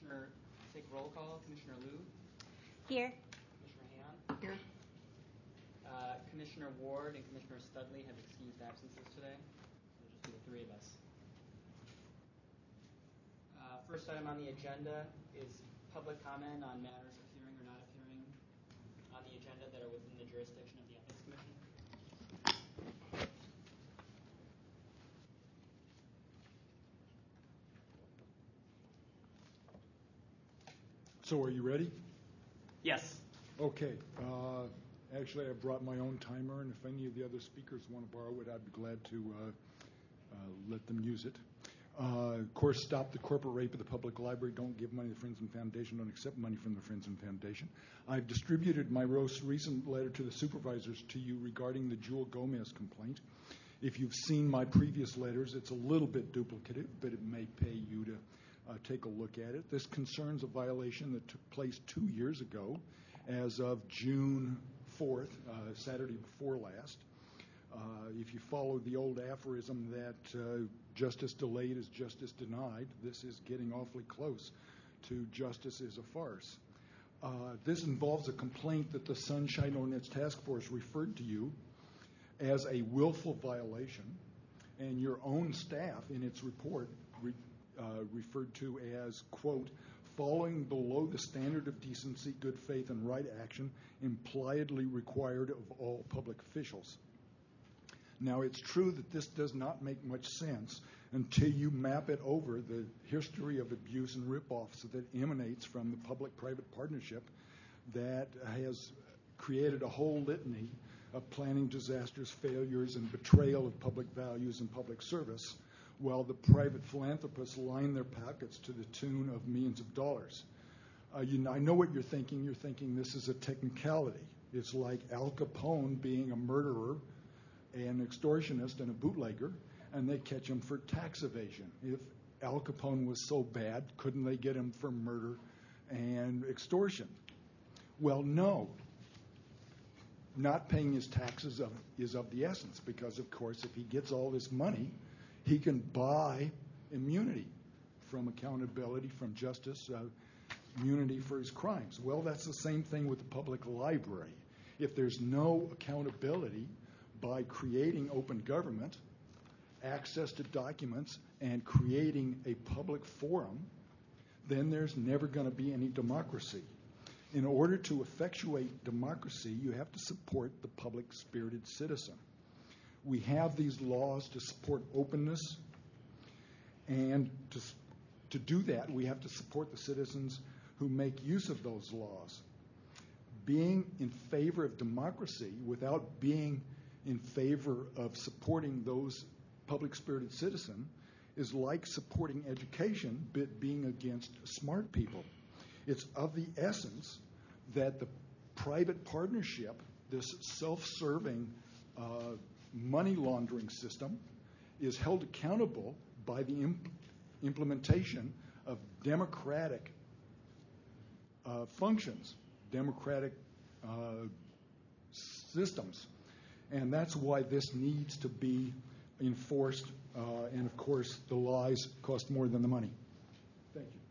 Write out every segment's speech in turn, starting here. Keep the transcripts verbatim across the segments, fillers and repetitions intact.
Commissioner, take roll call. Commissioner Liu? Here. Commissioner Han? Here. Uh, Commissioner Ward and Commissioner Studley have excused absences today. So it'll just be the three of us. Uh, first item on the agenda is public comment on matters appearing or not appearing on the agenda that are within the jurisdiction of the Ethics Commission. So are you ready? Yes. Okay. Uh, actually, I brought my own timer, and if any of the other speakers want to borrow it, I'd be glad to uh, uh, let them use it. Uh, of course, stop the corporate rape of the public library. Don't give money to the Friends and Foundation. Don't accept money from the Friends and Foundation. I've distributed my most recent letter to the supervisors to you regarding the Jewel Gomez complaint. If you've seen my previous letters, it's a little bit duplicative, but it may pay you to uh, take a look at it. This concerns a violation that took place two years ago as of June fourth, uh, Saturday before last. Uh, if you follow the old aphorism that uh, justice delayed is justice denied, this is getting awfully close to justice is a farce. Uh, this involves a complaint that the Sunshine Ordinance Task Force referred to you as a willful violation, and your own staff in its report re, uh, referred to as, quote, falling below the standard of decency, good faith, and right action impliedly required of all public officials. Now, it's true that this does not make much sense until you map it over the history of abuse and ripoffs that emanates from the public-private partnership that has created a whole litany of planning disasters, failures, and betrayal of public values and public service, while the private philanthropists line their pockets to the tune of millions of dollars. Uh, you know, I know what you're thinking. You're thinking this is a technicality. It's like Al Capone being a murderer, an extortionist, and a bootlegger, and they catch him for tax evasion. If Al Capone was so bad, couldn't they get him for murder and extortion? Well, no. Not paying his taxes of, is of the essence because, of course, if he gets all this money, he can buy immunity from accountability, from justice, uh, immunity for his crimes. Well, that's the same thing with the public library. If there's no accountability by creating open government, access to documents, and creating a public forum, then there's never going to be any democracy. In order to effectuate democracy, you have to support the public-spirited citizen. We have these laws to support openness, and to, to do that, we have to support the citizens who make use of those laws. Being in favor of democracy without being in favor of supporting those public-spirited citizens is like supporting education but being against smart people. It's of the essence that the private partnership, this self-serving uh, money laundering system, is held accountable by the imp- implementation of democratic uh, functions, democratic uh, systems. And that's why this needs to be enforced. Uh, and, of course, the lies cost more than the money. Thank you.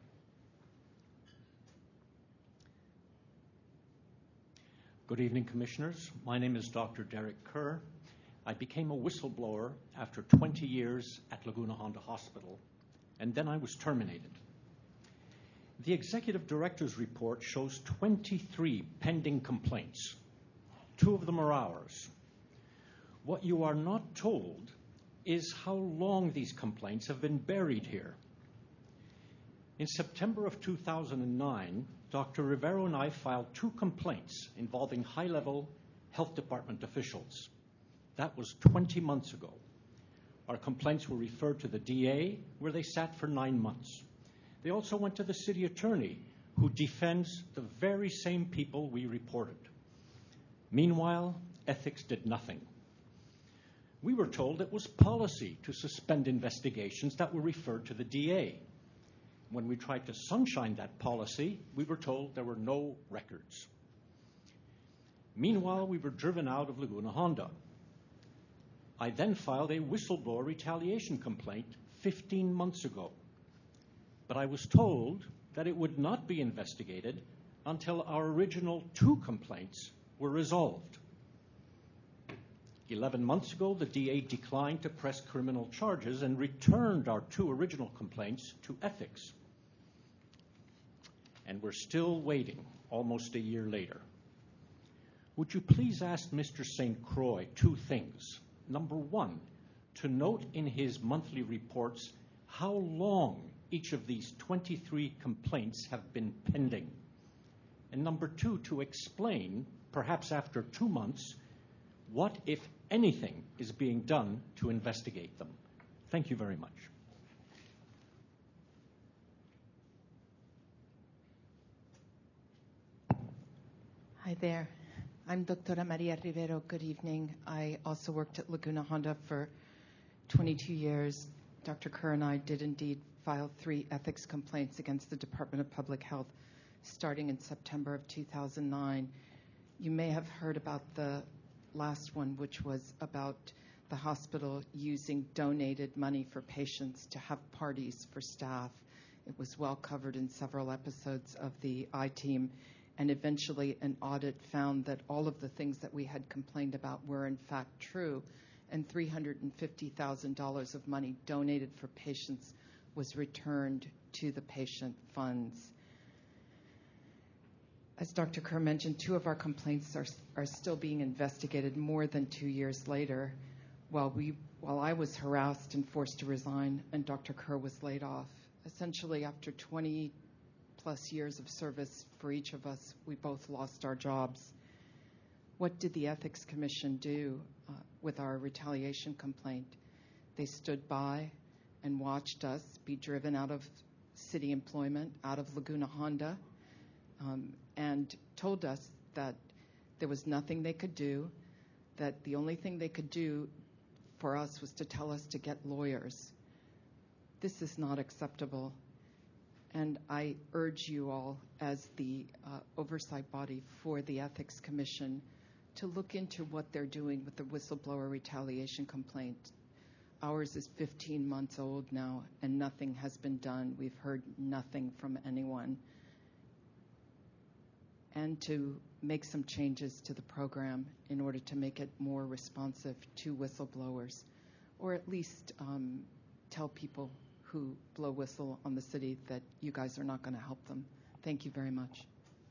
Good evening, Commissioners. My name is Doctor Derek Kerr. I became a whistleblower after twenty years at Laguna Honda Hospital, and then I was terminated. The Executive Director's report shows twenty-three pending complaints. Two of them are ours. What you are not told is how long these complaints have been buried here. In September of two thousand nine, Doctor Rivero and I filed two complaints involving high-level health department officials. That was twenty months ago. Our complaints were referred to the D A, where they sat for nine months. They also went to the city attorney, who defends the very same people we reported. Meanwhile, ethics did nothing. We were told it was policy to suspend investigations that were referred to the D A. When we tried to sunshine that policy, we were told there were no records. Meanwhile, we were driven out of Laguna Honda. I then filed a whistleblower retaliation complaint fifteen months ago. But I was told that it would not be investigated until our original two complaints were resolved. Eleven months ago, the D A declined to press criminal charges and returned our two original complaints to ethics. And we're still waiting, almost a year later. Would you please ask Mister Saint Croix two things? Number one, to note in his monthly reports how long each of these twenty-three complaints have been pending. And number two, to explain, perhaps after two months, what, if anything, is being done to investigate them. Thank you very much. Hi there. I'm Doctora Maria Rivero. Good evening. I also worked at Laguna Honda for twenty-two years. Doctor Kerr and I did indeed file three ethics complaints against the Department of Public Health starting in September of two thousand nine. You may have heard about the last one, which was about the hospital using donated money for patients to have parties for staff. It was well covered in several episodes of the I-Team, and eventually an audit found that all of the things that we had complained about were in fact true, and three hundred fifty thousand dollars of money donated for patients was returned to the patient funds. As Doctor Kerr mentioned, two of our complaints are, are still being investigated more than two years later, while, we, while I was harassed and forced to resign and Doctor Kerr was laid off. Essentially, after twenty plus years of service for each of us, we both lost our jobs. What did the Ethics Commission do uh, with our retaliation complaint? They stood by and watched us be driven out of city employment, out of Laguna Honda, um, and told us that there was nothing they could do, that the only thing they could do for us was to tell us to get lawyers. This is not acceptable. And I urge you all, as the uh, oversight body for the Ethics Commission, to look into what they're doing with the whistleblower retaliation complaint. Ours is fifteen months old now, and nothing has been done. We've heard nothing from anyone. And to make some changes to the program in order to make it more responsive to whistleblowers, or at least um, tell people who blow whistle on the city that you guys are not going to help them. Thank you very much.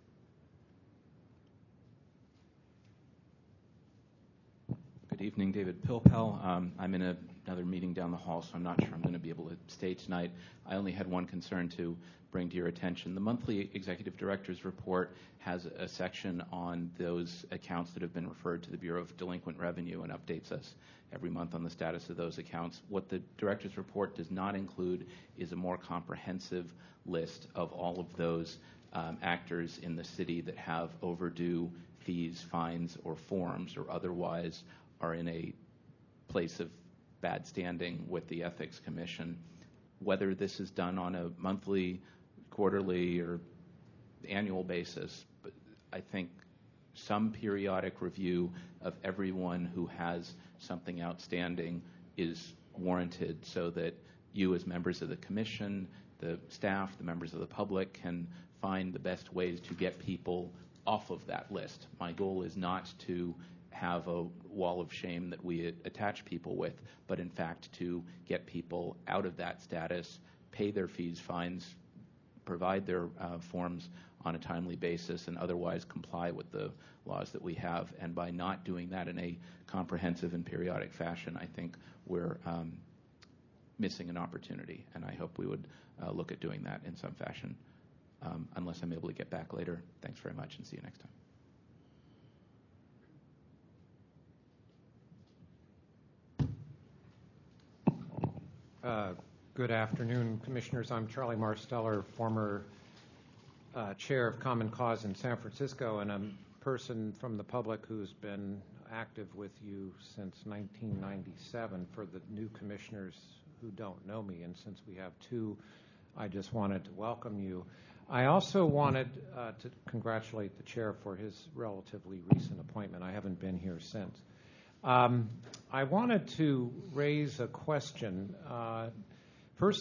Good evening, David Pilpel. Um, I'm in a, another meeting down the hall, so I'm not sure I'm going to be able to stay tonight. I only had one concern to bring to your attention. The monthly Executive Director's Report has a section on those accounts that have been referred to the Bureau of Delinquent Revenue and updates us every month on the status of those accounts. What the Director's Report does not include is a more comprehensive list of all of those um, actors in the city that have overdue fees, fines, or forms, or otherwise are in a place of bad standing with the Ethics Commission. Whether this is done on a monthly, quarterly, or annual basis, but I think some periodic review of everyone who has something outstanding is warranted so that you as members of the Commission, the staff, the members of the public can find the best ways to get people off of that list. My goal is not to have a wall of shame that we attach people with, but in fact to get people out of that status, pay their fees, fines, provide their uh, forms on a timely basis, and otherwise comply with the laws that we have. And by not doing that in a comprehensive and periodic fashion, I think we're um, missing an opportunity, and I hope we would uh, look at doing that in some fashion. Um, unless I'm able to get back later. Thanks very much, and see you next time. Uh, good afternoon, Commissioners. I'm Charlie Marsteller, former uh, chair of Common Cause in San Francisco, and I'm a person from the public who's been active with you since nineteen ninety-seven. For the new commissioners who don't know me, and since we have two, I just wanted to welcome you. I also wanted uh, to congratulate the chair for his relatively recent appointment. I haven't been here since. Um, I wanted to raise a question. Uh, first off,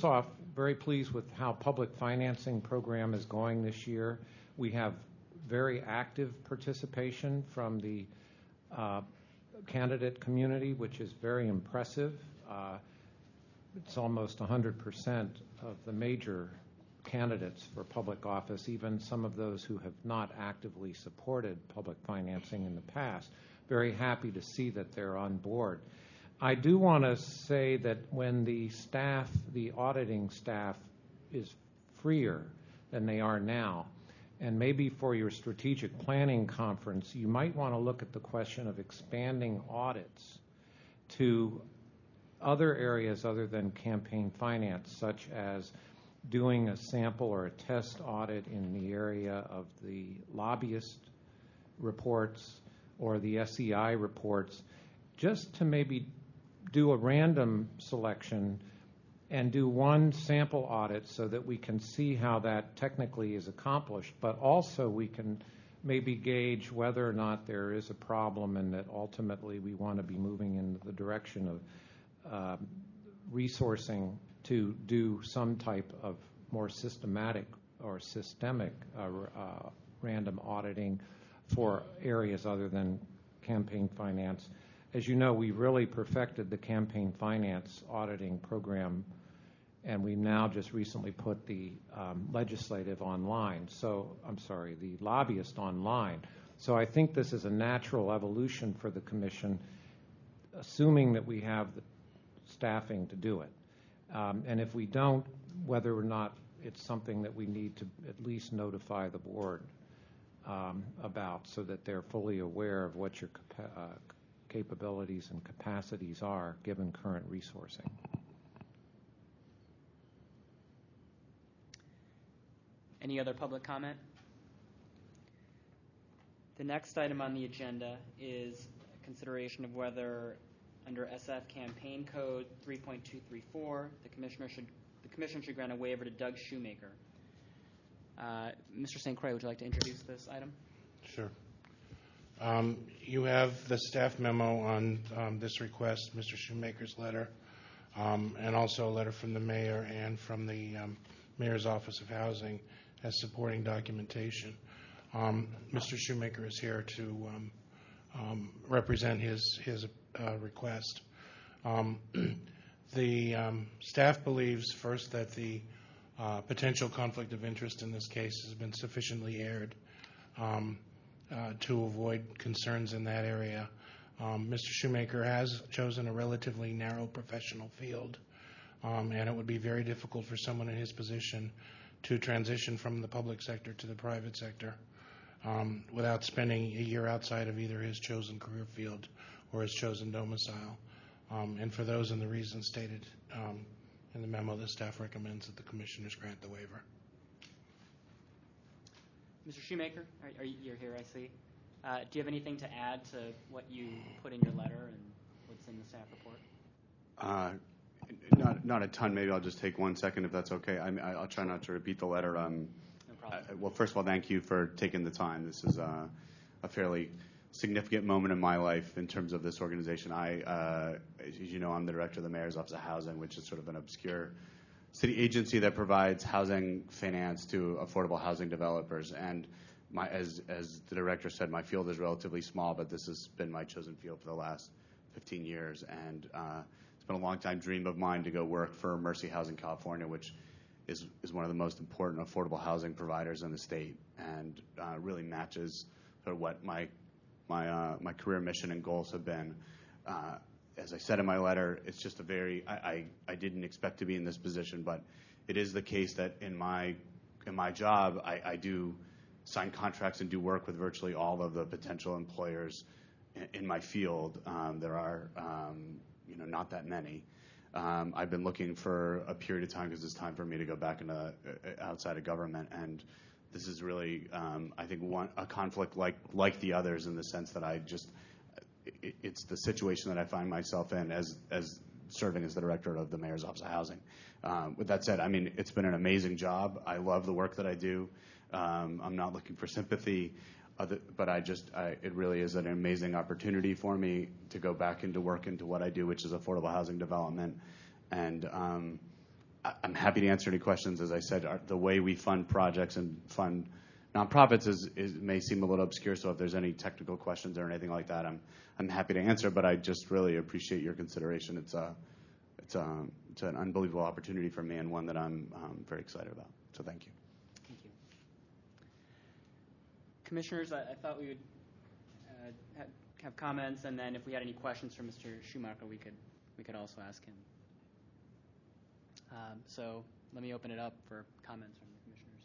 very pleased with how public financing program is going this year. We have very active participation from the uh, candidate community, which is very impressive. Uh, it's almost one hundred percent of the major candidates for public office, even some of those who have not actively supported public financing in the past. Very happy to see that they're on board. I do want to say that when the staff, the auditing staff, is freer than they are now, and maybe for your strategic planning conference, you might want to look at the question of expanding audits to other areas other than campaign finance, such as doing a sample or a test audit in the area of the lobbyist reports or the S E I reports, just to maybe do a random selection and do one sample audit so that we can see how that technically is accomplished, but also we can maybe gauge whether or not there is a problem and that ultimately we want to be moving in the direction of uh, resourcing to do some type of more systematic or systemic uh, uh, random auditing for areas other than campaign finance. As you know, we really perfected the campaign finance auditing program, and we now just recently put the um, legislative online. So, I'm sorry, the lobbyist online. So I think this is a natural evolution for the commission, assuming that we have the staffing to do it. Um, and if we don't, whether or not it's something that we need to at least notify the board um, about so that they're fully aware of what your capa- uh, capabilities and capacities are given current resourcing. Any other public comment? The next item on the agenda is consideration of whether, under S F Campaign Code three point two three four, the commissioner should the commission should grant a waiver to Doug Shoemaker. Uh, Mister Saint Croix, would you like to introduce this item? Sure. Um, you have the staff memo on um, this request, Mister Shoemaker's letter, um, and also a letter from the mayor and from the um, mayor's office of housing as supporting documentation. Um, Mister Shoemaker is here to um, um, represent his his uh, request. Um, the um, staff believes first that the uh, potential conflict of interest in this case has been sufficiently aired um, uh, to avoid concerns in that area. Um, Mister Shoemaker has chosen a relatively narrow professional field, um, and it would be very difficult for someone in his position to transition from the public sector to the private sector um, without spending a year outside of either his chosen career field or his chosen domicile. Um, and for those and the reasons stated um, in the memo, the staff recommends that the commissioners grant the waiver. Mister Shoemaker, are, are you, you're here, I see. Uh, do you have anything to add to what you put in your letter and what's in the staff report? Uh, not, not a ton. Maybe I'll just take one second if that's okay. I mean, I'll try not to repeat the letter. Um, No problem. I, well, first of all, thank you for taking the time. This is uh, a fairly significant moment in my life in terms of this organization. I, uh, as you know, I'm the director of the Mayor's Office of Housing, which is sort of an obscure city agency that provides housing finance to affordable housing developers. And my, as, as the director said, my field is relatively small, but this has been my chosen field for the last fifteen years. And uh, it's been a long-time dream of mine to go work for Mercy Housing California, which is, is one of the most important affordable housing providers in the state, and uh, really matches sort of what my my uh, my career mission and goals have been. Uh, as I said in my letter, it's just a very I, I, I didn't expect to be in this position, but it is the case that in my in my job I, I do sign contracts and do work with virtually all of the potential employers in, in my field. Um, there are um, you know not that many. Um, I've been looking for a period of time because it's time for me to go back into uh, outside of government, and this is really, um, I think, one, a conflict like like the others in the sense that I just, it, it's the situation that I find myself in as as serving as the director of the Mayor's Office of Housing. Um, with that said, I mean, it's been an amazing job. I love the work that I do. Um, I'm not looking for sympathy, other, but I just, I, it really is an amazing opportunity for me to go back into work into what I do, which is affordable housing development. And um, I- I'm happy to answer any questions. As I said, our, the way we fund projects and fund nonprofits is, is may seem a little obscure. So if there's any technical questions or anything like that, I'm I'm happy to answer. But I just really appreciate your consideration. It's a it's a it's an unbelievable opportunity for me and one that I'm um, very excited about. So thank you. Thank you. Commissioners, I, I thought we would uh, ha- have comments, and then if we had any questions for Mister Schumacher, we could we could also ask him. Um, so let me open it up for comments from the commissioners.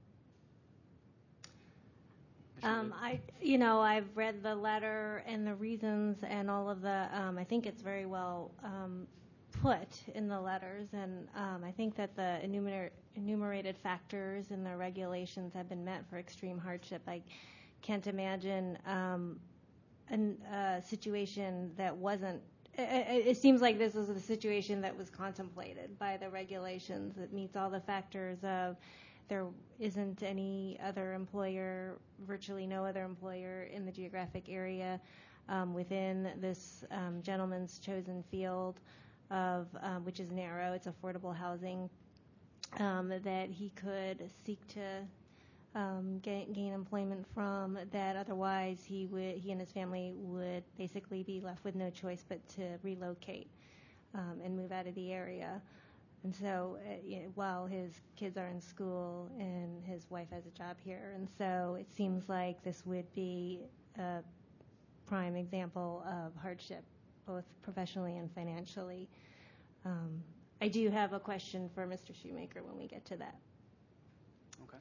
Commissioner Um, Liu? I, you know, I've read the letter and the reasons and all of the. Um, I think it's very well um, put in the letters, and um, I think that the enumer- enumerated factors in the regulations have been met for extreme hardship. I can't imagine um, an- a situation that wasn't. It, it seems like this is the situation that was contemplated by the regulations. That meets all the factors of. There isn't any other employer, virtually no other employer in the geographic area um, within this um, gentleman's chosen field of, um, which is narrow, it's affordable housing, um, that he could seek to um, gain, gain employment from, that otherwise he would, he and his family would basically be left with no choice but to relocate um, and move out of the area. And so uh, you know, while his kids are in school and his wife has a job here, and so it seems like this would be a prime example of hardship, both professionally and financially. Um, I do have a question for Mister Shoemaker when we get to that. Okay.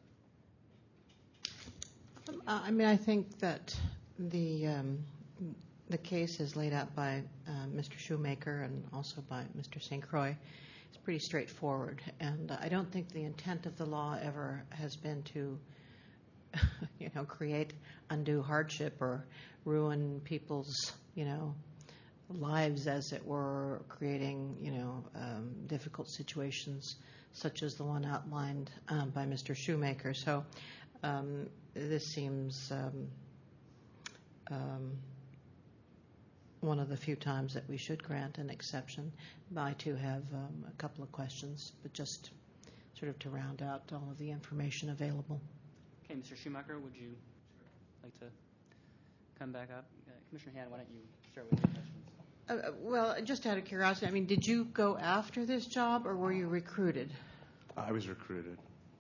Uh, I mean, I think that the um, the case is laid out by uh, Mister Shoemaker and also by Mister Saint Croix. It's pretty straightforward, and uh, I don't think the intent of the law ever has been to, you know, create undue hardship or ruin people's, you know, lives, as it were, creating, you know, um, difficult situations such as the one outlined um, by Mister Shoemaker. So um, this seems um, um, one of the few times that we should grant an exception. I, too, have um, a couple of questions, but just sort of to round out all of the information available. Okay, Mister Schumacher, would you like to come back up? Uh, Commissioner Han, why don't you start with your questions? Uh, well, just out of curiosity, I mean, did you go after this job, or were you recruited? I was recruited.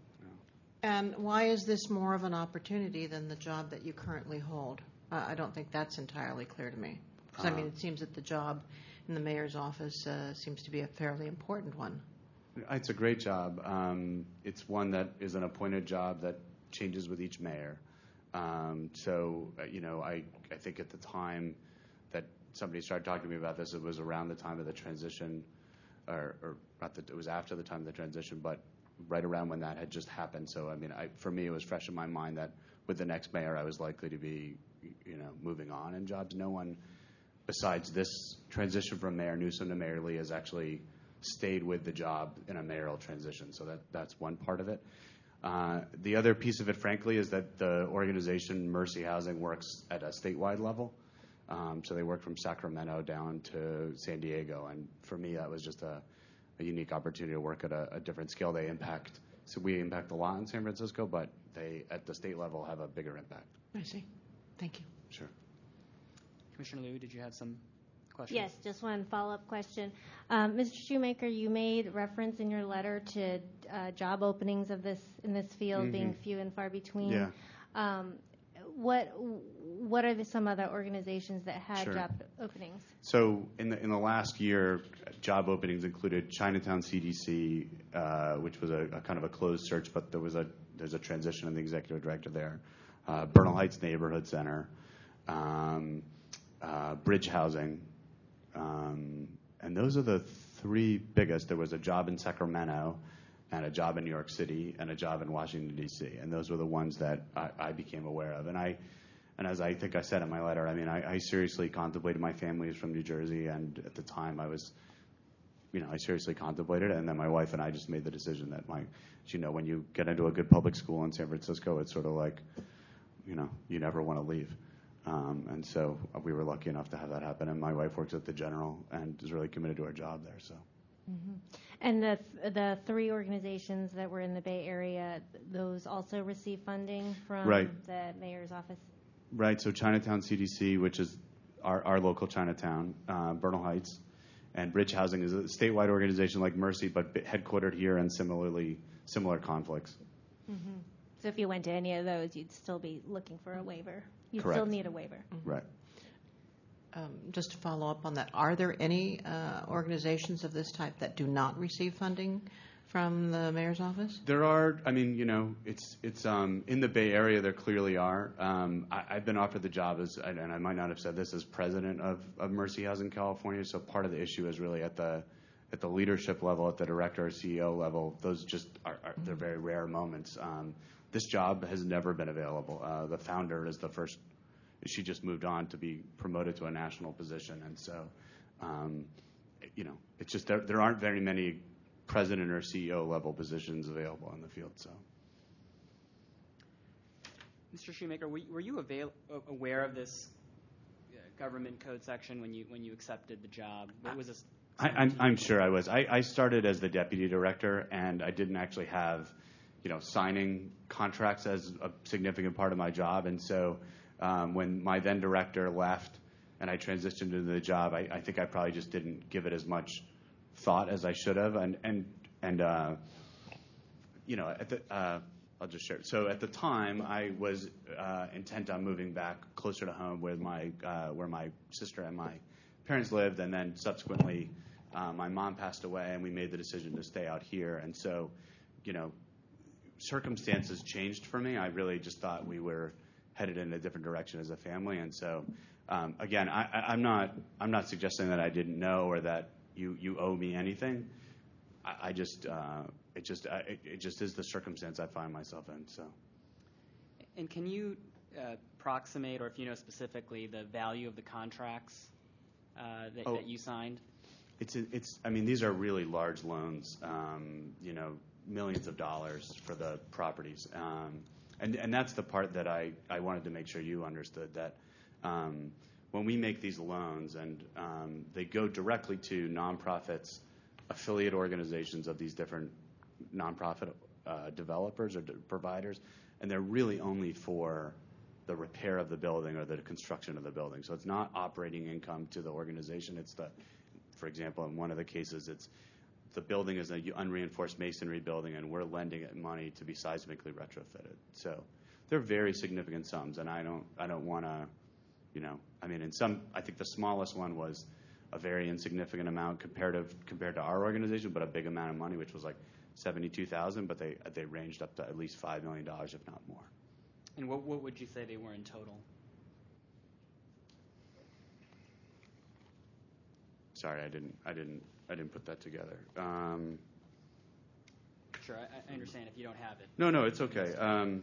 And why is this more of an opportunity than the job that you currently hold? Uh, I don't think that's entirely clear to me. Because, I mean, it seems that the job in the mayor's office uh, seems to be a fairly important one. It's a great job. Um, it's one that is an appointed job that changes with each mayor. Um, so, uh, you know, I, I think at the time that somebody started talking to me about this, it was around the time of the transition, or, or not that it was after the time of the transition, but right around when that had just happened. So, I mean, I, for me, it was fresh in my mind that with the next mayor, I was likely to be, you know, moving on in jobs. No one besides this transition from Mayor Newsom to Mayor Lee has actually stayed with the job in a mayoral transition. So that, that's one part of it. Uh, the other piece of it, frankly, is that the organization Mercy Housing works at a statewide level. Um, so they work from Sacramento down to San Diego. And for me, that was just a, a unique opportunity to work at a, a different scale. They impact, so we impact a lot in San Francisco, but they, at the state level, have a bigger impact. I see. Thank you. Sure. Commissioner Liu, did you have some questions? Yes, just one follow-up question. Um, Mister Shoemaker, you made reference in your letter to uh, job openings of this in this field Mm-hmm. being few and far between. Yeah. Um, what what are the, some other organizations that had Sure. job openings? So in the in the last year, job openings included Chinatown C D C, uh, which was a, a kind of a closed search, but there was a there's a transition in the executive director there. Uh, Bernal Heights Neighborhood Center, um, uh, Bridge Housing, um, and those are the three biggest. There was a job in Sacramento, and a job in New York City, and a job in Washington D C. And those were the ones that I, I became aware of. And I, and as I think I said in my letter, I mean, I, I seriously contemplated. My family is from New Jersey, and at the time I was, you know, I seriously contemplated it. And then my wife and I just made the decision that, my, you know, when you get into a good public school in San Francisco, it's sort of like, you know, you never want to leave. Um, and so we were lucky enough to have that happen. And my wife works at the General and is really committed to her job there. So. Mhm. And the the three organizations that were in the Bay Area, th- those also receive funding from Right. the mayor's office? Right, so Chinatown C D C, which is our, our local Chinatown, uh, Bernal Heights, and Bridge Housing is a statewide organization like Mercy, but b- headquartered here, and similarly similar conflicts. Mm-hmm. So if you went to any of those, you'd still be looking for a waiver. You'd Correct. still need a waiver. Right. Um, Just to follow up on that, are there any uh, organizations of this type that do not receive funding from the mayor's office? There are, I mean, you know, it's it's um, in the Bay Area. There clearly are. Um, I, I've been offered the job as, and I might not have said this, as president of, of Mercy Housing California. So part of the issue is really at the at the leadership level, at the director or C E O level. Those just are, are they're very rare moments. Um, this job has never been available. Uh, the founder is the first. She just moved on to be promoted to a national position, and so, um, you know, it's just there, there aren't very many president or C E O level positions available in the field. So, Mister Shoemaker, were you, were you avail- aware of this uh, government code section when you when you accepted the job? What was this? I, I'm, I'm sure I was. I, I started as the deputy director, and I didn't actually have, you know, signing contracts as a significant part of my job, and so. Um, when my then director left and I transitioned into the job, I, I think I probably just didn't give it as much thought as I should have. And, and, and uh, you know, at the, uh, I'll just share. So at the time, I was uh, intent on moving back closer to home where my, uh, where my sister and my parents lived. And then subsequently, uh, my mom passed away, and we made the decision to stay out here. And so, you know, circumstances changed for me. I really just thought we were headed in a different direction as a family, and so um, again, I, I, I'm not I'm not suggesting that I didn't know or that you you owe me anything. I, I just uh, it just I, it, it just is the circumstance I find myself in. So, And can you uh, approximate, or if you know specifically, the value of the contracts uh, that, Oh. that you signed? it's it's I mean these are really large loans, um, you know, millions of dollars for the properties. Um, And, and that's the part that I, I wanted to make sure you understood, that um, when we make these loans and um, they go directly to nonprofits, affiliate organizations of these different nonprofit uh, developers or de- providers, and they're really only for the repair of the building or the construction of the building. So it's not operating income to the organization. It's the, for example, in one of the cases, it's the building is an unreinforced masonry building, and we're lending it money to be seismically retrofitted. So they're very significant sums, and I don't, I don't want to, you know, I mean, in some, I think the smallest one was a very insignificant amount comparative compared to our organization, but a big amount of money, which was like seventy-two thousand. But they they ranged up to at least five million dollars, if not more. And what what would you say they were in total? Sorry, I didn't, I didn't. I didn't put that together. Um, Sure, I, I understand if you don't have it. no, no, it's okay. Um,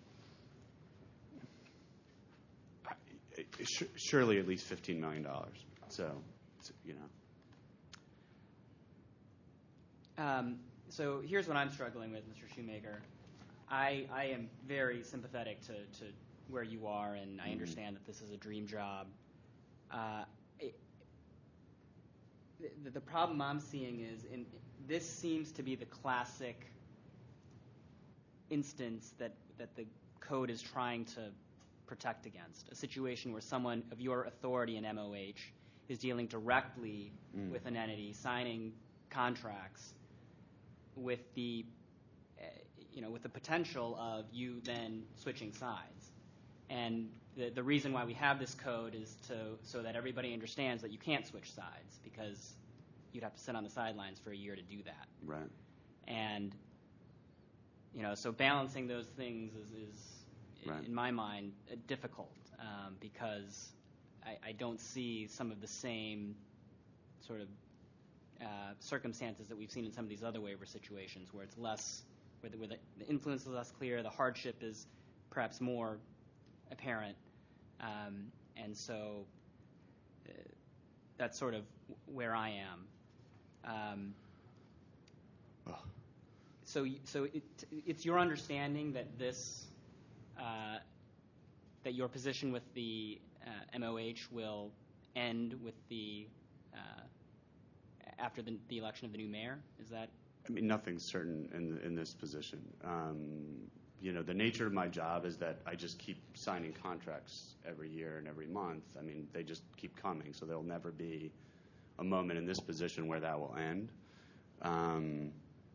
I, it, sh- surely at least fifteen million dollars. So, it's, you know. Um, so here's what I'm struggling with, Mister Shoemaker. I, I am very sympathetic to, to where you are, and I understand that this is a dream job. Uh, it, the, the problem I'm seeing is, in, this seems to be the classic instance that, that the code is trying to protect against, a situation where someone of your authority in M O H is dealing directly Mm. with an entity, signing contracts with the, uh, you know, with the potential of you then switching sides. And the, the reason why we have this code is to so that everybody understands that you can't switch sides, because you'd have to sit on the sidelines for a year to do that. Right. And, you know, so balancing those things is, is Right. in my mind, uh, difficult um, because I, I don't see some of the same sort of uh, circumstances that we've seen in some of these other waiver situations, where it's less, where the, where the, the influence is less clear, the hardship is perhaps more apparent, um, and so uh, that's sort of where I am. Um, Oh. so, y- so it, it's your understanding that this, uh, that your position with the uh, M O H will end with the uh, after the, the election of the new mayor? Is that? I mean, nothing's certain in in this position. Um, you know, the nature of my job is that I just keep signing contracts every year and every month. I mean, they just keep coming, so there'll never be a moment in this position where that will end. Um,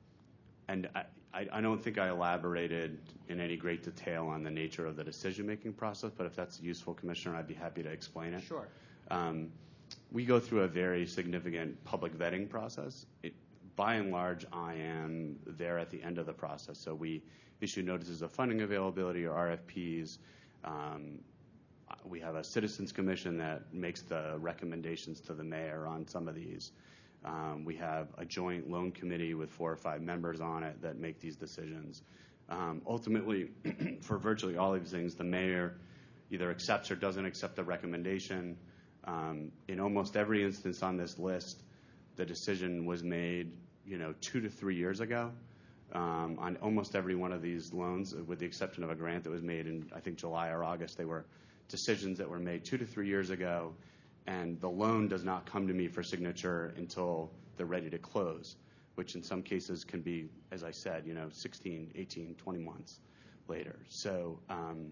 and I, I, I don't think I elaborated in any great detail on the nature of the decision-making process, but if that's useful, Commissioner, I'd be happy to explain it. Sure. Um, we go through a very significant public vetting process. It, by and large, I am there at the end of the process. So we issue notices of funding availability or R F Ps. Um, we have a citizens commission that makes the recommendations to the mayor on some of these. Um, we have a joint loan committee with four or five members on it that make these decisions. Um, ultimately, for virtually all of these things, the mayor either accepts or doesn't accept the recommendation. Um, in almost every instance on this list, the decision was made, you know, two to three years ago. Um, on almost every one of these loans, with the exception of a grant that was made in, I think, July or August, they were decisions that were made two to three years ago, and the loan does not come to me for signature until they're ready to close, which in some cases can be, as I said, you know, sixteen, eighteen, twenty months later. So, um,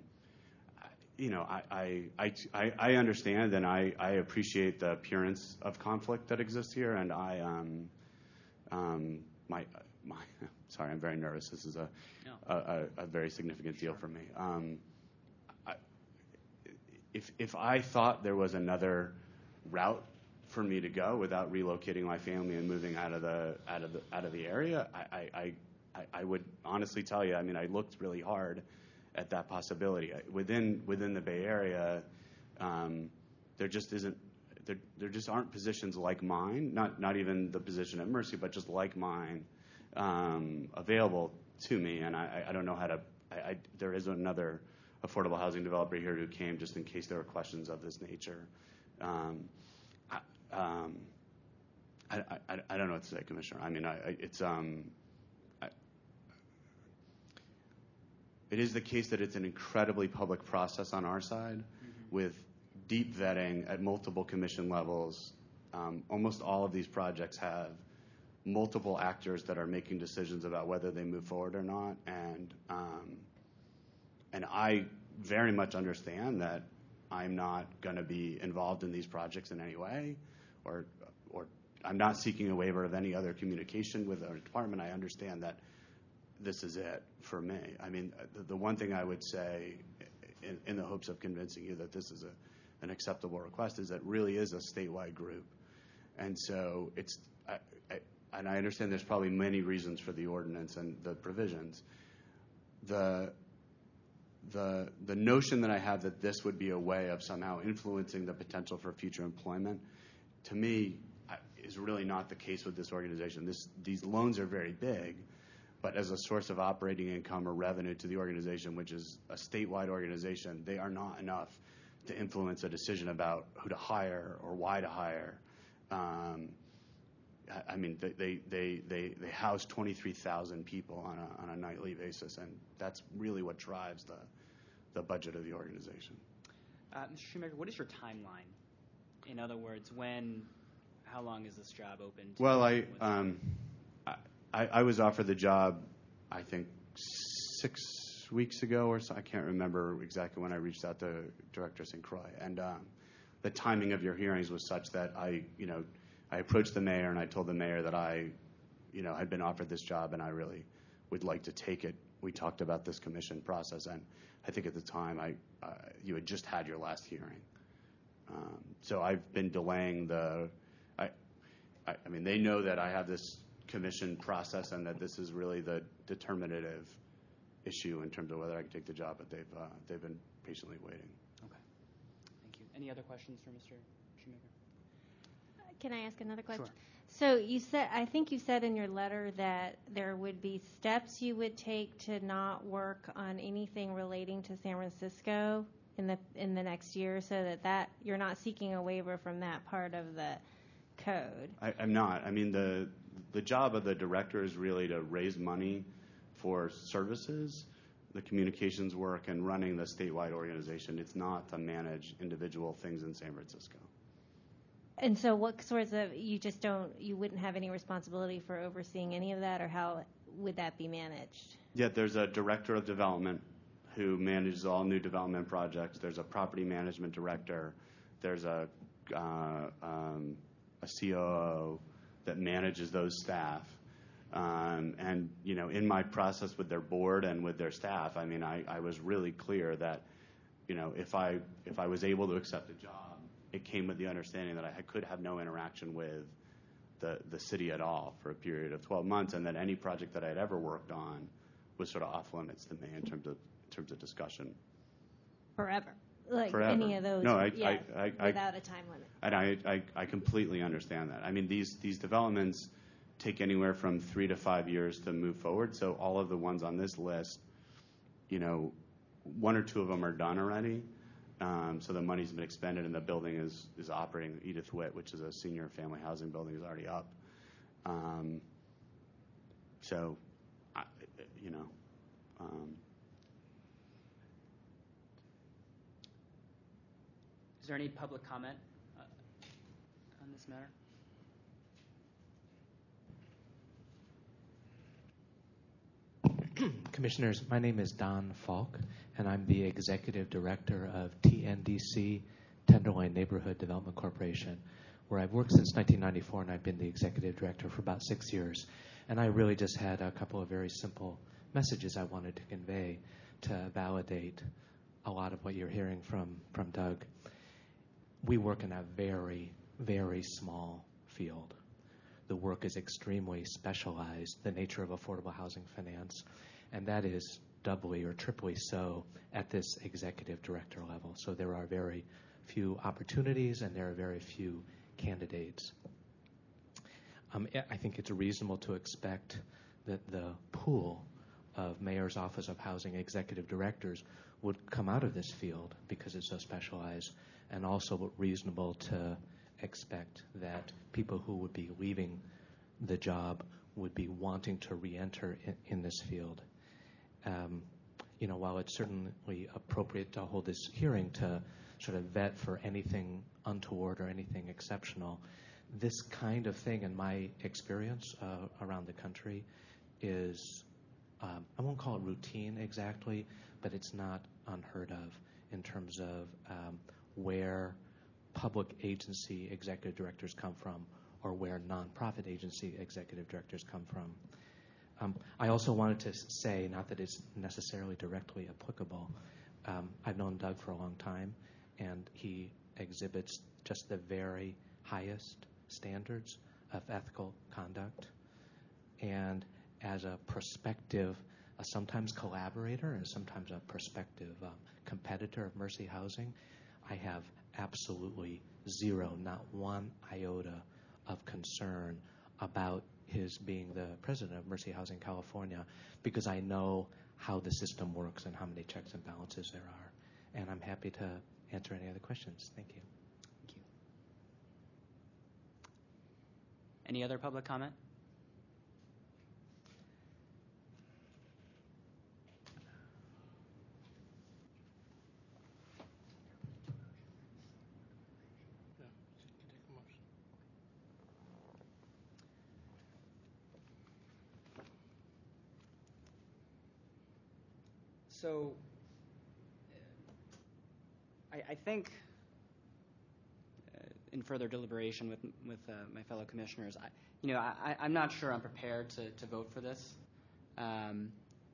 you know, I, I, I, I understand and I, I appreciate the appearance of conflict that exists here, and I, um, um, my, my, sorry, I'm very nervous. This is a, No. a, a, a very significant deal for me. Um, I, if, if I thought there was another route for me to go without relocating my family and moving out of the, out of the, out of the area, I, I, I, I would honestly tell you, I mean, I looked really hard at that possibility. Within, within the Bay Area, um, there just isn't, there, there just aren't positions like mine, not, not even the position at Mercy, but just like mine, um, available to me. And I, I don't know how to, I, I, there is another affordable housing developer here who came just in case there were questions of this nature. Um, I, um, I, I, I don't know what to say, Commissioner. I mean, I, I, it's, um, I, it is the case that it's an incredibly public process on our side, mm-hmm. with deep vetting at multiple commission levels. Um, almost all of these projects have multiple actors that are making decisions about whether they move forward or not, and um, and I very much understand that I'm not going to be involved in these projects in any way, or or I'm not seeking a waiver of any other communication with our department. I understand that this is it for me. I mean, the, the one thing I would say, in, in the hopes of convincing you that this is a, an acceptable request, is that it really is a statewide group. And so it's, I, I, and I understand there's probably many reasons for the ordinance and the provisions. The, the, the notion that I have that this would be a way of somehow influencing the potential for future employment, to me, is really not the case with this organization. This, these loans are very big, but as a source of operating income or revenue to the organization, which is a statewide organization, they are not enough to influence a decision about who to hire or why to hire. Um, I mean, they, they, they, they, they house twenty-three thousand people on a, on a nightly basis, and that's really what drives the, the budget of the organization. Uh, Mister Shoemaker, what is your timeline? In other words, when, how long is this job open to? Well, I, um, I, I was offered the job, I think, six weeks ago or so. I can't remember exactly when I reached out to Director Saint Croix. And um, the timing of your hearings was such that I, you know, I approached the mayor and I told the mayor that I, you know, had been offered this job and I really would like to take it. We talked about this commission process, and I think at the time I, uh, you had just had your last hearing. Um, so I've been delaying the, I, I, I mean, they know that I have this commission process and that this is really the determinative issue in terms of whether I can take the job, but they've uh, they've been patiently waiting. Okay. Thank you. Any other questions for Mister Shoemaker? Can I ask another question? Sure. So you said, I think you said in your letter that there would be steps you would take to not work on anything relating to San Francisco in the in the next year, so that that you're not seeking a waiver from that part of the code. I, I'm not. I mean, the the job of the director is really to raise money for services, the communications work, and running the statewide organization. It's not to manage individual things in San Francisco. And so what sorts of, you just don't, you wouldn't have any responsibility for overseeing any of that, or how would that be managed? Yeah, there's a director of development who manages all new development projects. There's a property management director. There's a, uh, um, a C O O that manages those staff. Um, and, you know, in my process with their board and with their staff, I mean, I, I was really clear that, you know, if I, if I was able to accept a job, it came with the understanding that I could have no interaction with the, the city at all for a period of twelve months, and that any project that I'd ever worked on was sort of off limits to me in terms of, in terms of discussion. Forever? Like Forever. any of those? No, I, yeah, I, I, I, without a time limit. And I, I, I completely understand that. I mean, these, these developments take anywhere from three to five years to move forward. So all of the ones on this list, you know, one or two of them are done already. Um, so the money's been expended and the building is, is operating. Edith Witt, which is a senior family housing building, is already up. Um, so, I, you know, um, Is there any public comment uh, on this matter? Commissioners, my name is Don Falk, and I'm the Executive Director of T N D C, Tenderloin Neighborhood Development Corporation, where I've worked since nineteen ninety-four, and I've been the Executive Director for about six years. And I really just had a couple of very simple messages I wanted to convey to validate a lot of what you're hearing from, from Doug. We work in a very, very small field. The work is extremely specialized, the nature of affordable housing finance, and that is doubly or triply so at this executive director level. So there are very few opportunities and there are very few candidates. Um, I think it's reasonable to expect that the pool of Mayor's Office of Housing Executive Directors would come out of this field because it's so specialized, and also reasonable to expect that people who would be leaving the job would be wanting to re-enter in, in this field. Um, you know, while it's certainly appropriate to hold this hearing to sort of vet for anything untoward or anything exceptional, this kind of thing, in my experience uh, around the country, is, um, I won't call it routine exactly, but it's not unheard of in terms of um, where public agency executive directors come from or where nonprofit agency executive directors come from. Um, I also wanted to say, not that it's necessarily directly applicable, um, I've known Doug for a long time, and he exhibits just the very highest standards of ethical conduct. And as a prospective, a sometimes collaborator and sometimes a prospective um, competitor of Mercy Housing, I have absolutely zero, not one iota of concern about his being the president of Mercy Housing California, because I know how the system works and how many checks and balances there are. And I'm happy to answer any other questions. Thank you. Thank you. Any other public comment? So, I, I think, uh, in further deliberation with with uh, my fellow commissioners, I, you know, I, I'm not sure I'm prepared to, to vote for this. Um,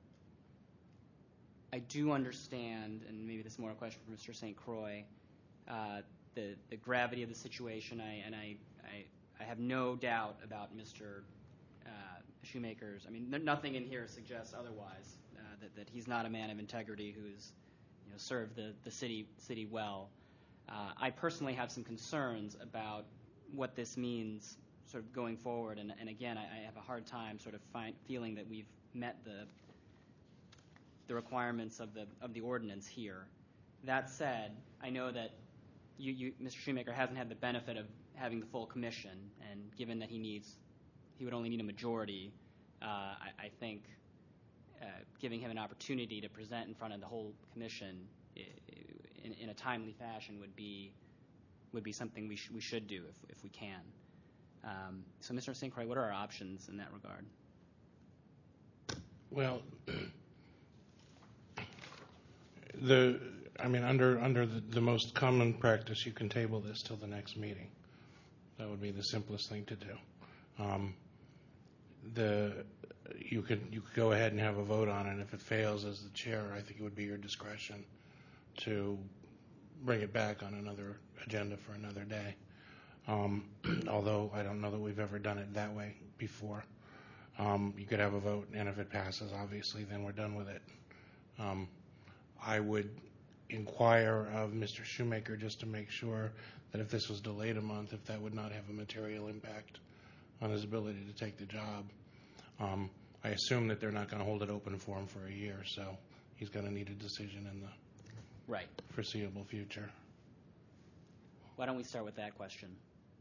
I do understand, and maybe this is more a question for Mister Saint Croix, uh, the the gravity of the situation. I and I I, I have no doubt about Mister Uh, Shoemaker's. I mean, nothing in here suggests otherwise. Uh, that, that he's not a man of integrity who's, you know, served the, the city city well. Uh, I personally have some concerns about what this means sort of going forward, and, and again, I, I have a hard time sort of find, feeling that we've met the the requirements of the of the ordinance here. That said, I know that you, you, Mister Shoemaker hasn't had the benefit of having the full commission, and given that he needs, he would only need a majority, uh, I, I think Uh, giving him an opportunity to present in front of the whole commission in, in a timely fashion would be would be something we, sh- we should do if, if we can. Um, so, Mister Saint Croix, what are our options in that regard? Well, the, I mean, under, under the, the most common practice, you can table this till the next meeting. That would be the simplest thing to do. Um, the, you could, you could go ahead and have a vote on it. If it fails as the chair, I think it would be your discretion to bring it back on another agenda for another day. Um, although I don't know that we've ever done it that way before. Um, you could have a vote, and if it passes, obviously, then we're done with it. Um, I would inquire of Mister Shoemaker just to make sure that if this was delayed a month, if that would not have a material impact on his ability to take the job. Um, I assume that they're not going to hold it open for him for a year, so he's going to need a decision in the Right. foreseeable future. Why don't we start with that question?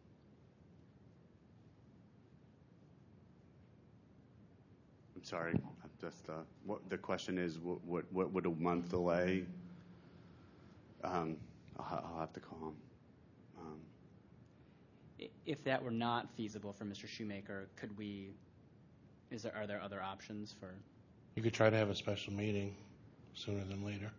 I'm sorry. I'm just uh, what the question is. What what, what would a month delay? Um, I'll, I'll have to call him. Um, I- If that were not feasible for Mister Shoemaker, could we? Is there are there other options for? You could try to have a special meeting sooner than later.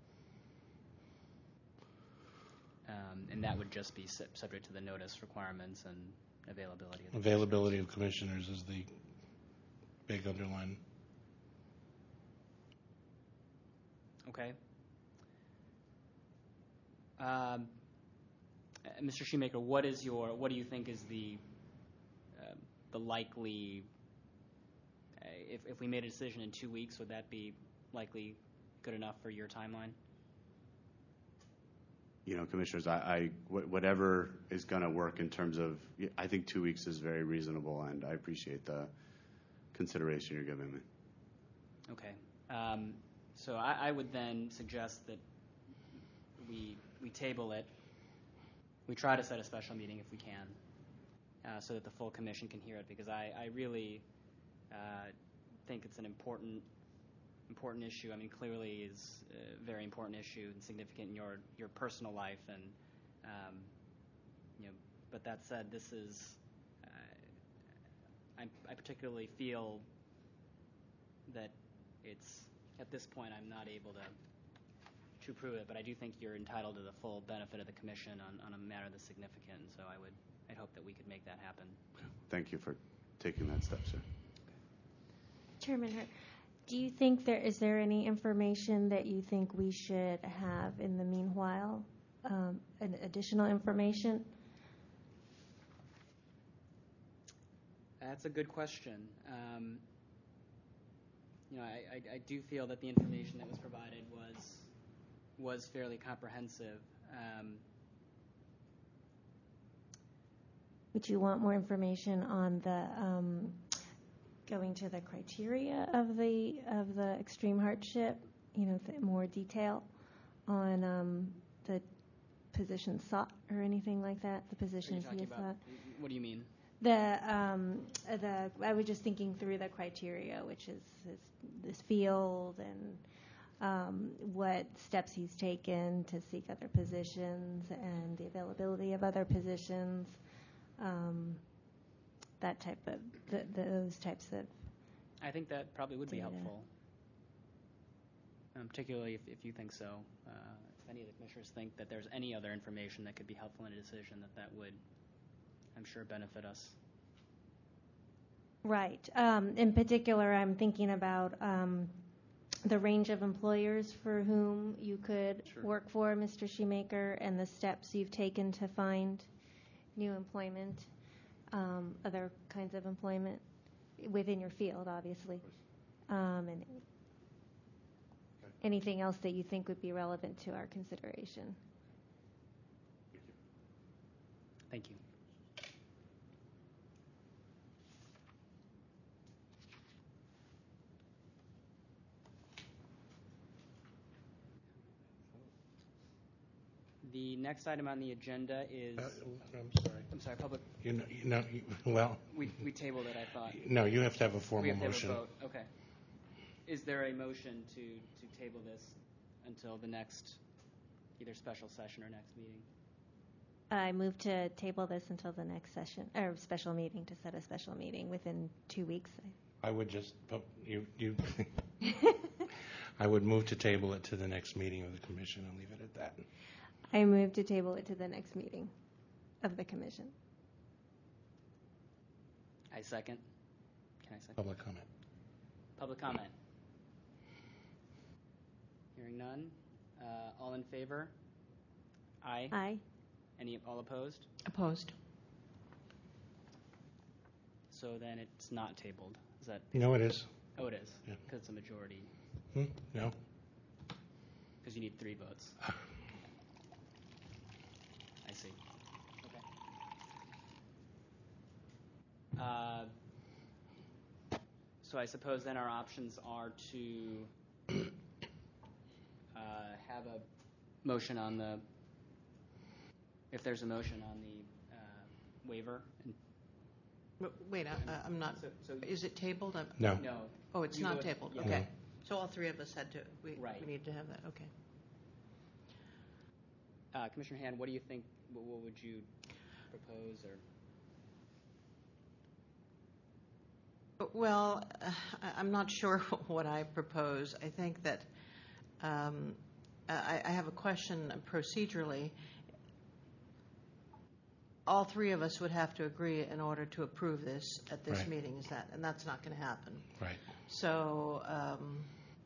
Um, and that would just be su- subject to the notice requirements and availability of the Availability of commissioners is the big underline. Okay. Um, uh, Mister Shoemaker, what is your what do you think is the uh, the likely uh, if if we made a decision in two weeks, would that be likely good enough for your timeline? You know, commissioners, I, I wh- whatever is going to work in terms of, I think two weeks is very reasonable, and I appreciate the consideration you're giving me. Okay. Um, so I, I would then suggest that we we table it. We try to set a special meeting if we can, uh, so that the full commission can hear it, because I, I really uh, think it's an important important issue. I mean, clearly is a very important issue and significant in your, your personal life, and um, you know. But that said, this is uh, I, I particularly feel that it's at this point I'm not able to to approve it, but I do think you're entitled to the full benefit of the commission on, on a matter that's significant. And so I would I'd hope that we could make that happen. Thank you for taking that step, sir. Chairman Hurt, do you think there is there any information that you think we should have in the meanwhile, um, an additional information? That's a good question. Um, you know, I, I, I do feel that the information that was provided was was fairly comprehensive. Um, Would you want more information on the um, going to the criteria of the of the extreme hardship? You know, th- more detail on um, the position sought or anything like that. The are you positions he talking has about? sought. What do you mean? The um, the I was just thinking through the criteria, which is this, this field and um, what steps he's taken to seek other positions and the availability of other positions. Um, that type of th- those types of. I think that probably would be Data. helpful, um, particularly if, if you think so. Uh, if any of the commissioners think that there's any other information that could be helpful in a decision, that that would, I'm sure, benefit us. Right. Um, in particular, I'm thinking about um, the range of employers for whom you could Sure. work for, Mister Shoemaker, and the steps you've taken to find new employment, um, other kinds of employment within your field, obviously, um, and anything else that you think would be relevant to our consideration. Thank you. The next item on the agenda is, Uh, I'm sorry. I'm sorry, public, You know, you know you, well, we, we tabled it, I thought. no, you have to have a We formal have to have a motion. vote. Okay. Is there a motion to, to table this until the next, either special session or next meeting? I move to table this until the next session, or special meeting, to set a special meeting within two weeks. I would just, put- you, you, I would move to table it to the next meeting of the commission and leave it at that. I move to table it to the next meeting of the commission. I second. Can I second? Public comment. Public comment. Hearing none. Uh, all in favor? Aye. Aye. Any, all opposed? Opposed. So then it's not tabled. Is that, No, it is. oh, it is? Yeah. Because it's a majority. Hmm? No? Because you need three votes. I see. Okay. Uh, So I suppose then our options are to uh, have a motion on the, if there's a motion on the uh, waiver. and- But Wait, I- I- I'm not, So- so- is it tabled? I'm- No. No. Oh, it's You not vote- tabled, yeah. okay. So all three of us had to, we Right. we need to have that, okay. Uh, Commissioner Hand, what do you think, what what would you propose, or? Well, uh, I- I'm not sure what I propose. I think that um, I I have a question procedurally. All three of us would have to agree in order to approve this at this Right. meeting, is that, and that's not going to happen. Right. So um,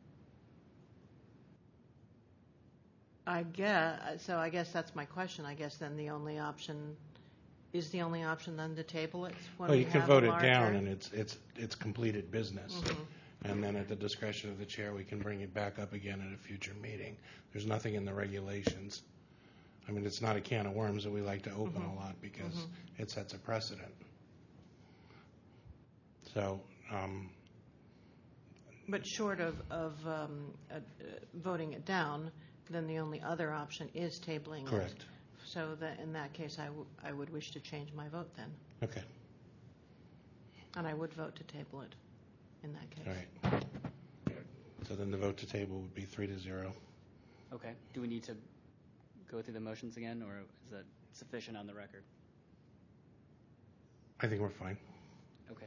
I guess, so I guess that's my question. I guess then the only option, is the only option then to table it? when Well, we you can have a vote it larger- down, and it's, it's, it's completed business. Mhm. And then at the discretion of the chair, we can bring it back up again at a future meeting. There's nothing in the regulations. I mean, it's not a can of worms that we like to open a lot because it sets a precedent. So, um, But short of, of um, uh, uh, voting it down, then the only other option is tabling it. correct. So that, in that case, I, w- I would wish to change my vote then. Okay, And I would vote to table it in that case. all right. So then the vote to table would be three to zero. Okay. Do we need to go through the motions again, or is that sufficient on the record? I think we're fine. Okay.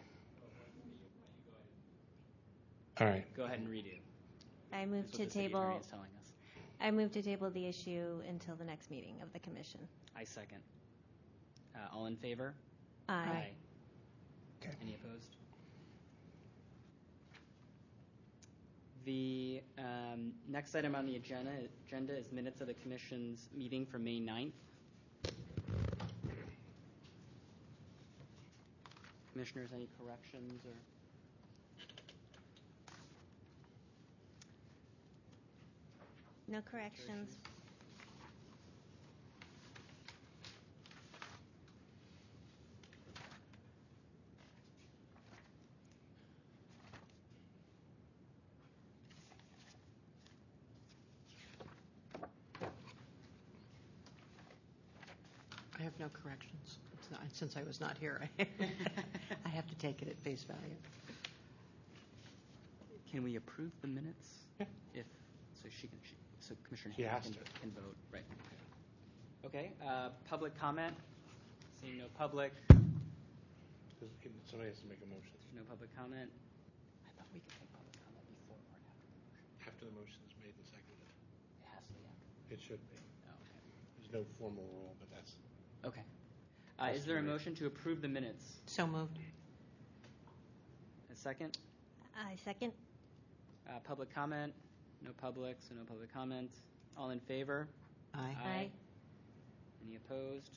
All right. Go ahead and redo. I move That's to what the city attorney table, is telling us. I move to table the issue until the next meeting of the commission. I second. Uh, all in favor? Aye. Okay. Any opposed? The um, next item on the agenda, agenda is minutes of the commission's meeting for May ninth. Commissioners, any corrections or? No corrections. I have no corrections. It's not- Since I was not here, I I have to take it at face value. Can we approve the minutes? Yeah. If, so she can, she- so Commissioner She Hand has can, to. can vote, right. Okay, uh, public comment? Seeing no public, Somebody has to make a motion. no public comment. I thought we could take public comment before or after the motion. After the motion is made and seconded. It has to be after. It should be. Oh, okay. There's no formal rule, but that's. Okay. Uh, is there a motion to approve the minutes? So moved. A second? I second. Uh, public comment? No public, so no public comment. All in favor? Aye. Aye. Any opposed?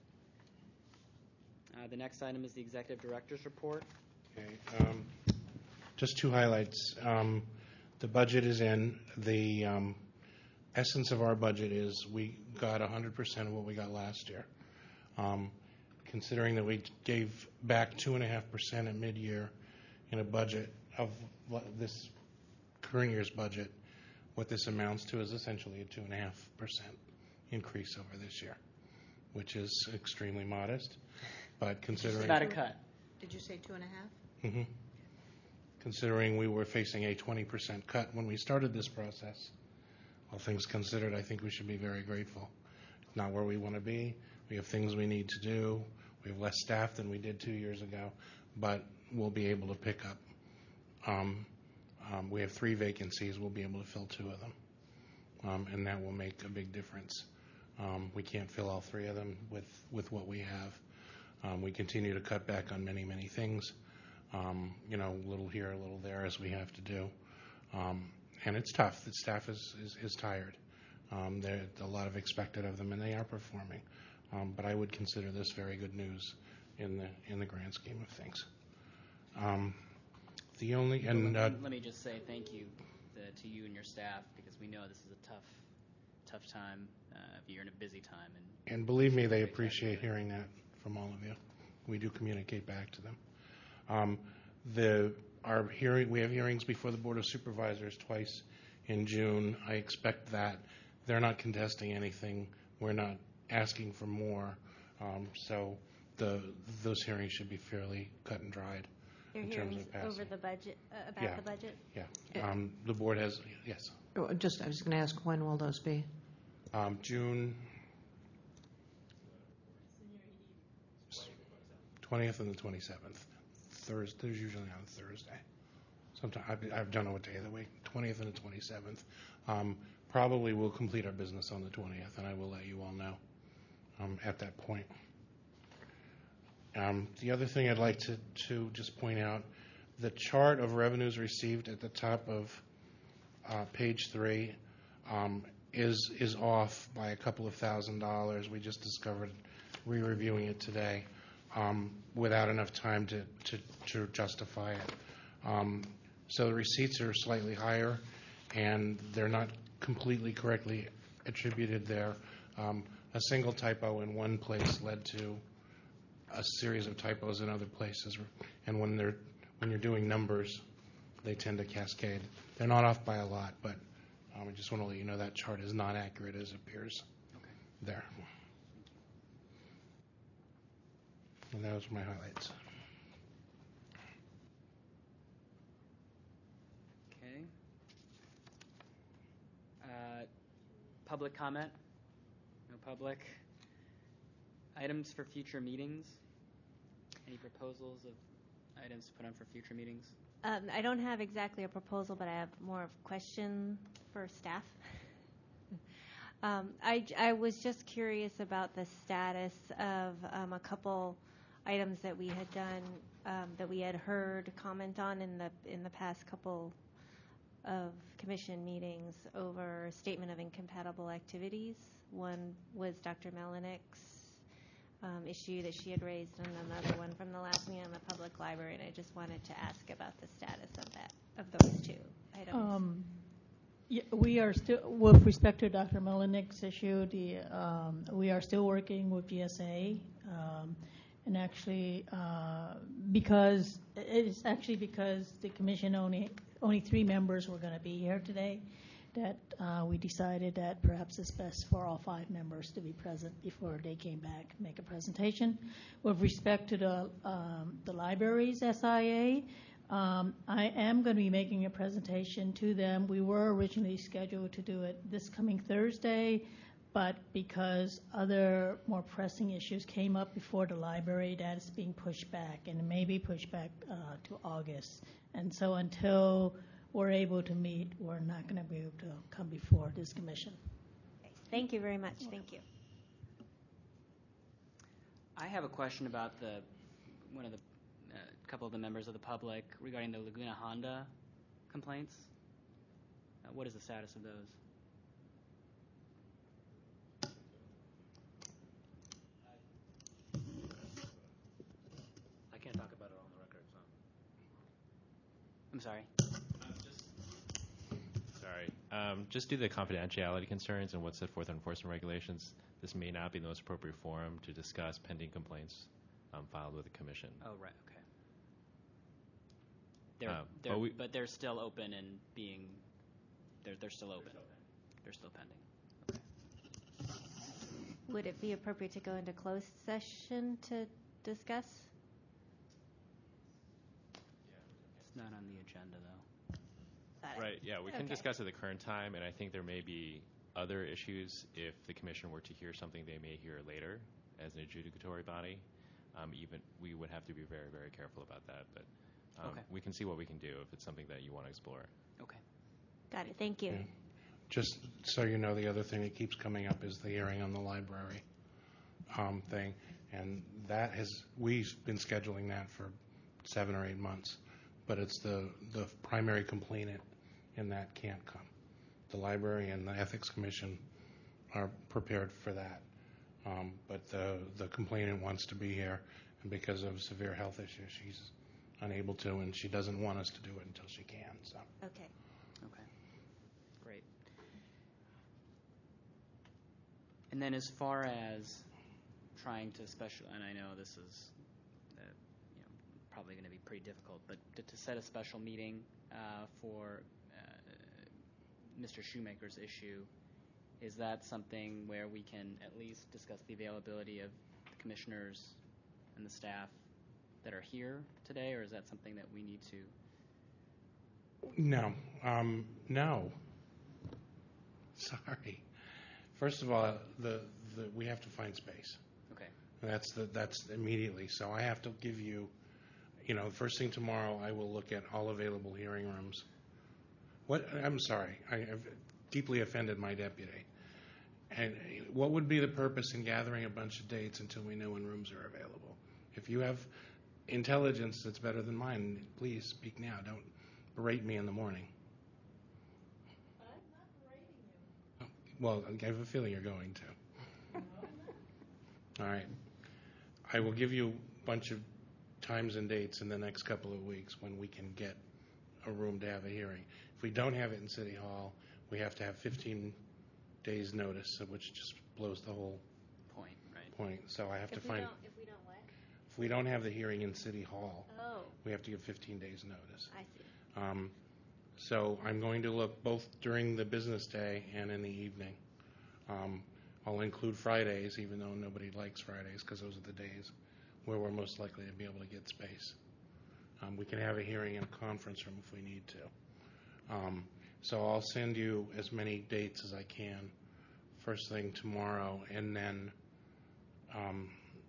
Uh, the next item is the executive director's report. Okay. Um, just two highlights. Um, the budget is in. The um, essence of our budget is we got one hundred percent of what we got last year. Um, considering that we gave back two point five percent at mid-year in a budget of what this current year's budget, what this amounts to is essentially a two point five percent increase over this year, which is extremely modest. But considering It's about a cut. Did you say two and a half? Mhm. Considering we were facing a twenty percent cut when we started this process, all things considered, I think we should be very grateful. Not where we want to be, We have things we need to do. We have less staff than we did two years ago, but we'll be able to pick up. Um, um, we have three vacancies. We'll be able to fill two of them, um, and that will make a big difference. Um, we can't fill all three of them with, with what we have. Um, we continue to cut back on many, many things, um, you know, a little here, a little there, as we have to do. Um, and it's tough. The staff is, is, is tired. Um, there's a lot of expected of them, and they are performing. Um, but I would consider this very good news in the in the grand scheme of things. Um, the only and Well, uh, let, let me just say thank you to, to you and your staff, because we know this is a tough, tough time. Uh, you're in a busy time, and and believe me, they appreciate hearing that from all of you. We do communicate back to them. Um, the our hearing we have hearings before the Board of Supervisors twice in June. I expect that they're not contesting anything. We're not asking for more. Um, so the those hearings should be fairly cut and dried. Your in terms hearings of passing. over the budget, uh, about Yeah. the budget? Yeah. Um, the board has, yes. Oh, Just, I was going to ask, when will those be? Um, June twentieth and the twenty-seventh. Thursday, there's usually on Thursday. Sometimes, I, I don't know what day of the week, twentieth and the twenty-seventh. Um, probably we'll complete our business on the twentieth, and I will let you all know um, at that point. Um, the other thing I'd like to, to just point out, the chart of revenues received at the top of uh, page three um, is is off by a couple of thousand dollars. We just discovered re-reviewing it today um, without enough time to, to, to justify it. Um, so the receipts are slightly higher, and they're not completely correctly attributed there. Um, a single typo in one place led to a series of typos in other places, and when they're when you're doing numbers, they tend to cascade. They're not off by a lot, but um, I just want to let you know that chart is not accurate as it appears okay. there. And those are my highlights. Okay. Uh, public comment? No public. Items for future meetings? Any proposals of items to put on for future meetings? Um, I don't have exactly a proposal, but I have more of a question for staff. um, I, I was just curious about the status of um, a couple items that we had done, um, that we had heard comment on in the in the past couple of commission meetings over statement of incompatible activities. One was Doctor Melinik's Um, issue that she had raised, and another one from the last meeting on the public library, and I just wanted to ask about the status of that, of those two items. Um, yeah, we are still, with respect to Doctor Melinik's issue, the, um, we are still working with G S A, um, and actually, uh, because, it's actually because the commission only, only three members were going to be here today, that uh, we decided that perhaps it's best for all five members to be present before they came back and make a presentation. With respect to the um, the library's S I A, um, I am going to be making a presentation to them. We were originally scheduled to do it this coming Thursday, but because other more pressing issues came up before the library, that is being pushed back, and it may be pushed back uh, to August. And so until we're able to meet, we're not going to be able to come before this commission. Okay. Thank you very much. Thank you. I have a question about the one of the uh, couple of the members of the public regarding the Laguna Honda complaints. Uh, what is the status of those? I can't talk about it on the record, so. I'm sorry. Sorry. Um, just due to the confidentiality concerns and what's set forth in enforcement regulations, this may not be the most appropriate forum to discuss pending complaints um, filed with the commission. Oh, right. Okay. They're, Uh, they're, but we- but they're still open and being. They're they're still open. They're still pending. Would it be appropriate to go into closed session to discuss? It's not on the agenda though. Got it. Right, yeah, we can Okay. discuss at the current time, and I think there may be other issues if the commission were to hear something they may hear later. as an adjudicatory body. Um, even we would have to be very, very careful about that. But um, Okay. we can see what we can do if it's something that you want to explore. Okay. Got it. Thank you. Yeah. Just so you know, the other thing that keeps coming up is the hearing on the library um, thing, and that has we've been scheduling that for seven or eight months, but it's the the primary complainant in that can't come. The library and the ethics commission are prepared for that, um, but the the complainant wants to be here, and because of severe health issues, she's unable to, and she doesn't want us to do it until she can. So. Okay. Okay. Great. And then as far as trying to special, and I know this is uh, you know, probably going to be pretty difficult, but to, to set a special meeting uh, for uh, Mister Shoemaker's issue, is that something where we can at least discuss the availability of the commissioners and the staff that are here today, or is that something that we need to? No, um, no. Sorry. First of all, the, the we have to find space. Okay. That's the that's immediately. So I have to give you, you know, first thing tomorrow. I will look at all available hearing rooms. What? I'm sorry. I have deeply offended my deputy. And what would be the purpose in gathering a bunch of dates until we know when rooms are available? If you have intelligence that's better than mine, please speak now. Don't berate me in the morning. I'm not berating you. Well, I have a feeling you're going to. All right. I will give you a bunch of times and dates in the next couple of weeks when we can get a room to have a hearing. If we don't have it in City Hall, we have to have fifteen days notice, which just blows the whole Point, right. point. So I have If to we find, don't, if we don't what? if we don't have the hearing in City Hall, Oh, we have to give fifteen days notice. I see. Um, so I'm going to look both during the business day and in the evening. Um, I'll include Fridays, even though nobody likes Fridays, because those are the days where we're most likely to be able to get space. Um, we can have a hearing in a conference room if we need to. Um, so I'll send you as many dates as I can first thing tomorrow, and then, um,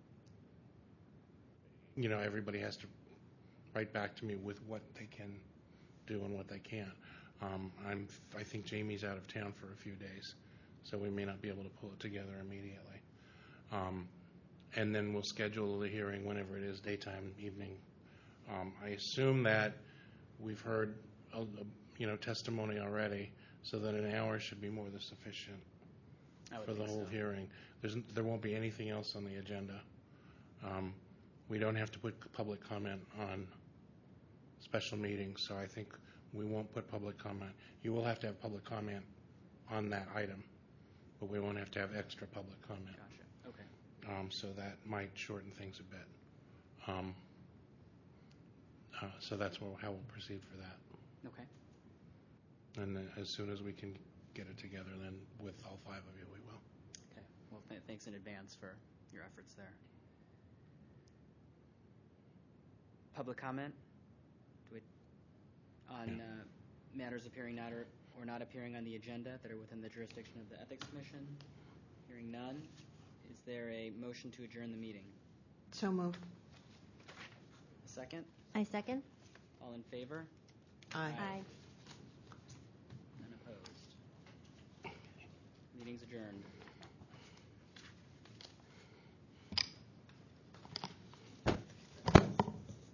you know, everybody has to write back to me with what they can do and what they can't. Um, I'm, I think Jamie's out of town for a few days, so we may not be able to pull it together immediately. Um, and then we'll schedule the hearing whenever it is, daytime, evening. Um, I assume that we've heard, a, a, you know, testimony already, so that an hour should be more than sufficient I would for the think whole so. hearing. There's, there won't be anything else on the agenda. Um, we don't have to put public comment on special meetings, so I think we won't put public comment. You will have to have public comment on that item, but we won't have to have extra public comment. Gotcha. Okay. Um, so that might shorten things a bit. Um, uh, so that's what, how we'll proceed for that. Okay. And then as soon as we can get it together, then with all five of you, we will. Okay. Well, th- thanks in advance for your efforts there. Public comment? Do we, on Yeah. uh, matters appearing not or, or not appearing on the agenda that are within the jurisdiction of the Ethics Commission? Hearing none, is there a motion to adjourn the meeting? So moved. A second? I second. All in favor? Aye. Aye. None opposed. Meeting's adjourned.